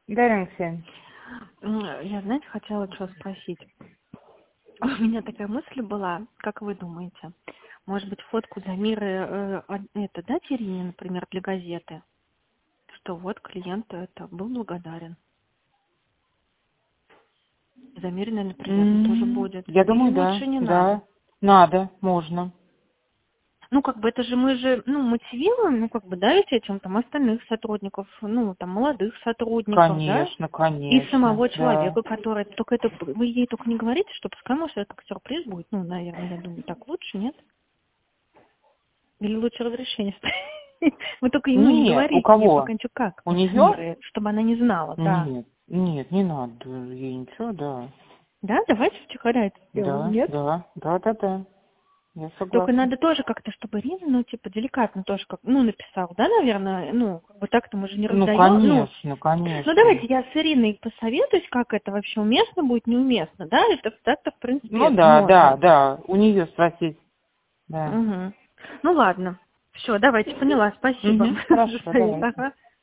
Да, Алексей. Я, знаете, хотела что спросить. У меня такая мысль была, как вы думаете, может быть, фотку Замиры, это, да, Терине, например, для газеты, что вот клиент это был благодарен. Замире, наверное, приятно тоже будет. Я думаю, Или да, лучше не надо? да. Надо, можно. Ну, как бы это же мы же, мотивируем, да, ведь этим там остальных сотрудников, там молодых сотрудников, да, Конечно, и конечно, самого да. человека, который, только это, вы ей только не говорите, что пускай, может, это как сюрприз будет, наверное, я думаю, так лучше, нет? Или лучше разрешение спросить? Вы только ему не Не, у говорите, я кого? пока ничего как, У вот с нее? Мирой, чтобы она не знала, да. Нет, нет, не надо ей ничего, да. Да, давайте втихаря это сделаем, Да, нет? да, да, да, да. Я Только согласна. надо тоже как-то, чтобы Ирина, деликатно тоже написал, да, наверное, так-то мы же не Ну, раздаем, конечно, давайте конечно. я с Ириной посоветуюсь, как это вообще уместно будет, неуместно, да, это в принципе, Ну это да, можно. да, да. У нее спросить. Да. Угу. Ну ладно, все, давайте, поняла, спасибо за Хорошо, совет, давайте. ага.